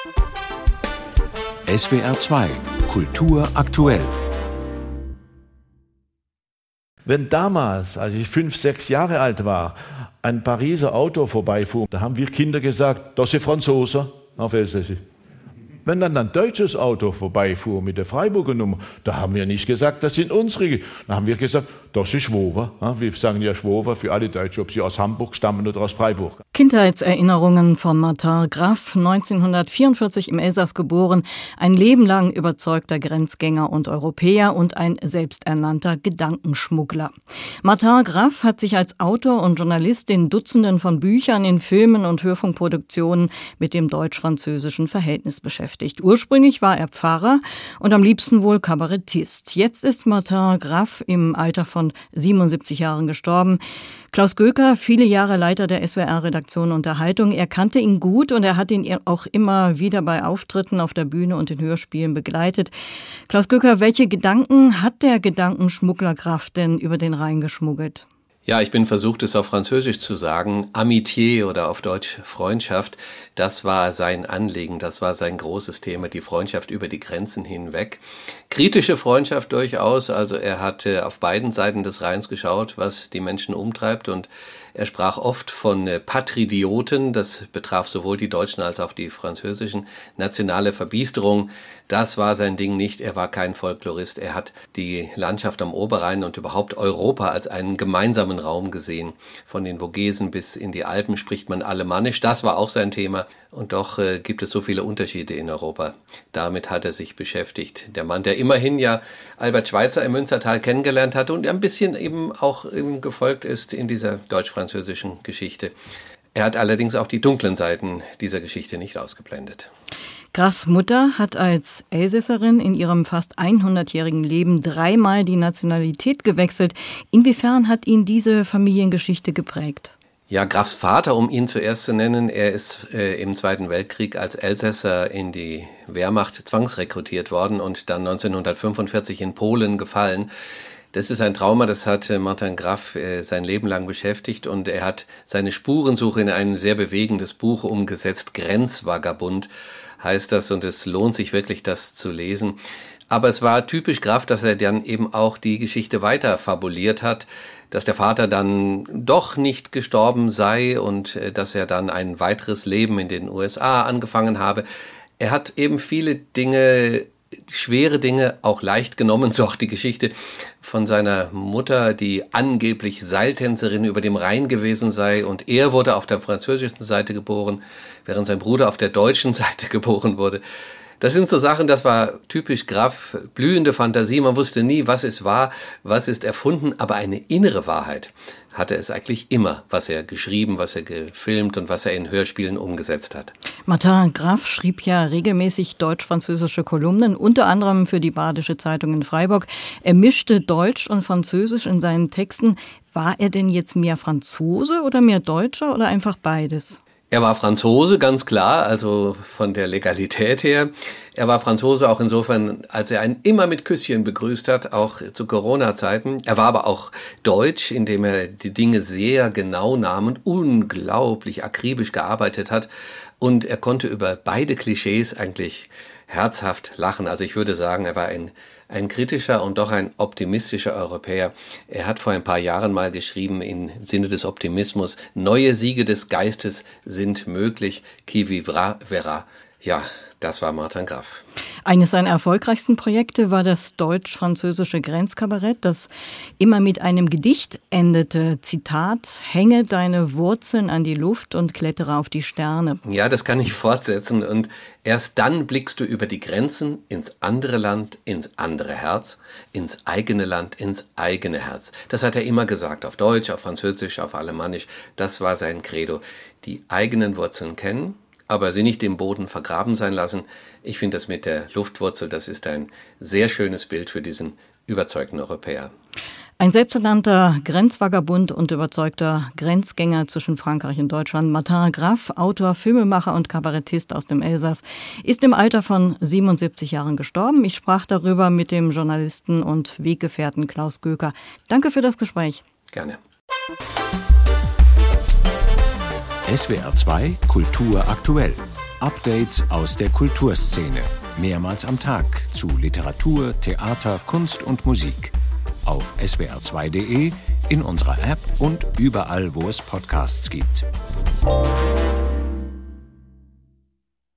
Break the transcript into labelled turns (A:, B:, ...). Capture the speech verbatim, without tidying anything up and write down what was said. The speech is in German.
A: S W R zwei Kultur aktuell.
B: Wenn damals, als ich fünf, sechs Jahre alt war, ein Pariser Auto vorbeifuhr, da haben wir Kinder gesagt, das sind Franzosen, auf Elsässisch. Wenn dann ein deutsches Auto vorbeifuhr mit der Freiburger Nummer, da haben wir nicht gesagt, das sind unsere. Da haben wir gesagt, das ist Schwover. Wir sagen ja Schwover für alle Deutschen, ob sie aus Hamburg stammen oder aus Freiburg.
C: Kindheitserinnerungen von Martin Graff, neunzehnhundertvierundvierzig im Elsass geboren, ein Leben lang überzeugter Grenzgänger und Europäer und ein selbsternannter Gedankenschmuggler. Martin Graff hat sich als Autor und Journalist in Dutzenden von Büchern, in Filmen und Hörfunkproduktionen mit dem deutsch-französischen Verhältnis beschäftigt. Ursprünglich war er Pfarrer und am liebsten wohl Kabarettist. Jetzt ist Martin Graff im Alter von siebenundsiebzig Jahren gestorben. Klaus Göker, viele Jahre Leiter der S W R-Redaktion Unterhaltung. Er kannte ihn gut und er hat ihn auch immer wieder bei Auftritten auf der Bühne und in Hörspielen begleitet. Klaus Göker, welche Gedanken hat der Gedankenschmuggler Graff denn über den Rhein geschmuggelt?
D: Ja, ich bin versucht, es auf Französisch zu sagen. Amitié oder auf Deutsch Freundschaft, das war sein Anliegen, das war sein großes Thema, die Freundschaft über die Grenzen hinweg. Kritische Freundschaft durchaus, also er hat auf beiden Seiten des Rheins geschaut, was die Menschen umtreibt, und er sprach oft von Patridioten, das betraf sowohl die deutschen als auch die französischen, nationale Verbiesterung. Das war sein Ding nicht, er war kein Folklorist, er hat die Landschaft am Oberrhein und überhaupt Europa als einen gemeinsamen Raum gesehen. Von den Vogesen bis in die Alpen spricht man Alemannisch, das war auch sein Thema. Und doch äh, gibt es so viele Unterschiede in Europa. Damit hat er sich beschäftigt. Der Mann, der immerhin ja Albert Schweitzer im Münstertal kennengelernt hatte und ein bisschen eben auch eben gefolgt ist in dieser deutsch-französischen Geschichte. Er hat allerdings auch die dunklen Seiten dieser Geschichte nicht ausgeblendet.
C: Graffs Mutter hat als Elsässerin in ihrem fast hundertjährigen Leben dreimal die Nationalität gewechselt. Inwiefern hat ihn diese Familiengeschichte geprägt?
D: Ja, Graffs Vater, um ihn zuerst zu nennen, er ist äh, im Zweiten Weltkrieg als Elsässer in die Wehrmacht zwangsrekrutiert worden und dann neunzehnhundertfünfundvierzig in Polen gefallen. Das ist ein Trauma, das hat äh, Martin Graff äh, sein Leben lang beschäftigt, und er hat seine Spurensuche in ein sehr bewegendes Buch umgesetzt. Grenzvagabund heißt das, und es lohnt sich wirklich, das zu lesen. Aber es war typisch Graff, dass er dann eben auch die Geschichte weiter fabuliert hat, dass der Vater dann doch nicht gestorben sei und äh, dass er dann ein weiteres Leben in den U S A angefangen habe. Er hat eben viele Dinge, schwere Dinge auch leicht genommen, so auch die Geschichte von seiner Mutter, die angeblich Seiltänzerin über dem Rhein gewesen sei, und er wurde auf der französischen Seite geboren, während sein Bruder auf der deutschen Seite geboren wurde. Das sind so Sachen, das war typisch Graff, blühende Fantasie, man wusste nie, was ist wahr, was ist erfunden, aber eine innere Wahrheit hatte es eigentlich immer, was er geschrieben, was er gefilmt und was er in Hörspielen umgesetzt hat.
C: Martin Graff schrieb ja regelmäßig deutsch-französische Kolumnen, unter anderem für die Badische Zeitung in Freiburg. Er mischte Deutsch und Französisch in seinen Texten. War er denn jetzt mehr Franzose oder mehr Deutscher oder einfach beides?
D: Er war Franzose, ganz klar, also von der Legalität her. Er war Franzose auch insofern, als er einen immer mit Küsschen begrüßt hat, auch zu Corona-Zeiten. Er war aber auch deutsch, indem er die Dinge sehr genau nahm und unglaublich akribisch gearbeitet hat. Und er konnte über beide Klischees eigentlich herzhaft lachen. Also ich würde sagen, er war ein, ein kritischer und doch ein optimistischer Europäer. Er hat vor ein paar Jahren mal geschrieben, im Sinne des Optimismus: Neue Siege des Geistes sind möglich. Qui vivra, verra. Ja, das war Martin Graff.
C: Eines seiner erfolgreichsten Projekte war das deutsch-französische Grenzkabarett, das immer mit einem Gedicht endete. Zitat: Hänge deine Wurzeln an die Luft und klettere auf die Sterne.
D: Ja, das kann ich fortsetzen. Und erst dann blickst du über die Grenzen ins andere Land, ins andere Herz, ins eigene Land, ins eigene Herz. Das hat er immer gesagt, auf Deutsch, auf Französisch, auf Alemannisch. Das war sein Credo. Die eigenen Wurzeln kennen, aber sie nicht im Boden vergraben sein lassen. Ich finde das mit der Luftwurzel, das ist ein sehr schönes Bild für diesen überzeugten Europäer.
C: Ein selbsternannter Grenzvagabund und überzeugter Grenzgänger zwischen Frankreich und Deutschland, Martin Graff, Autor, Filmemacher und Kabarettist aus dem Elsass, ist im Alter von siebenundsiebzig Jahren gestorben. Ich sprach darüber mit dem Journalisten und Weggefährten Klaus Göker. Danke für das Gespräch.
D: Gerne.
A: S W R zwei Kultur aktuell. Updates aus der Kulturszene. Mehrmals am Tag zu Literatur, Theater, Kunst und Musik. Auf S W R zwei Punkt de, in unserer App und überall, wo es Podcasts gibt.